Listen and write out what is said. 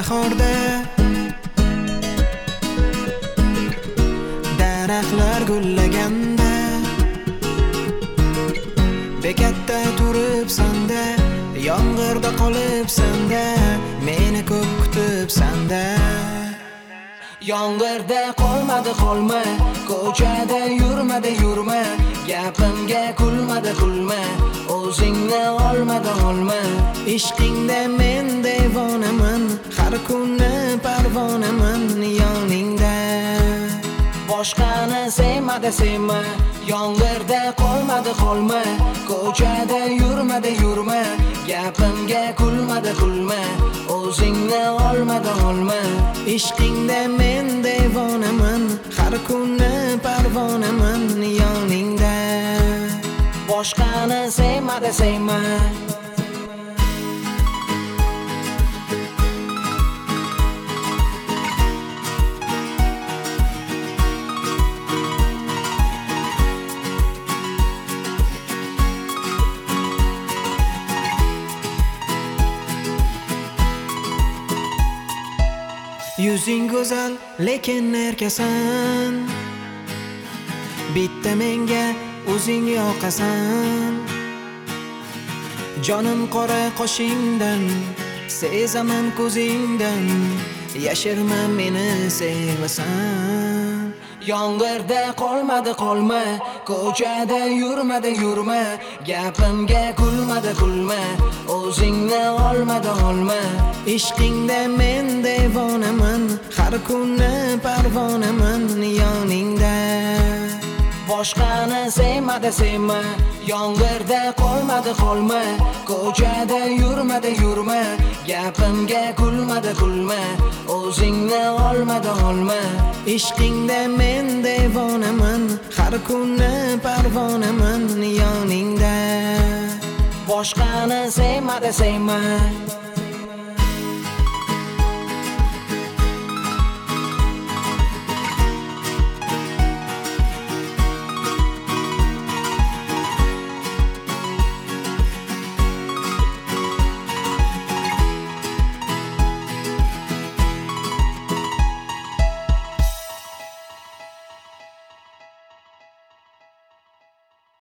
bahorda daraxtlar gullaganda bekatda turibsan-da, yomg'irda qolibsan-da, meni ko'p kutibsan-da. Yomg'irda qolma, ko'chada yurma, gapimga kulma, o'zingni olma. Ishqingda men devonaman, har kuni parvonaman yoningda. Boshqani sevma, yomg'irda qolma, ko'chada yurma, gapimga kulma, o'zingni olma. Ishqingda men devonaman, har kuni parvonaman yoningda. Boshqani sevma. Yuzing go'zal, lekin erkasan. Bitta menga o'zing yoqasan. Jonim qora qoshingdan, sezaman ko'zingdan, yashirma meni sevasan. Yomg'irda qolma, ko'chada yurma, gapimga kulma, o'zingni olma. Ishqingda men devonaman, har kuni parvonaman yoningda. Boshqani sevma, yomg'irda qolma, ko'chada yurma, gapimga kulma, o'zingni olma. Ishqingda men devonaman, har kuni parvonaman yoningda. Boshqani sevma.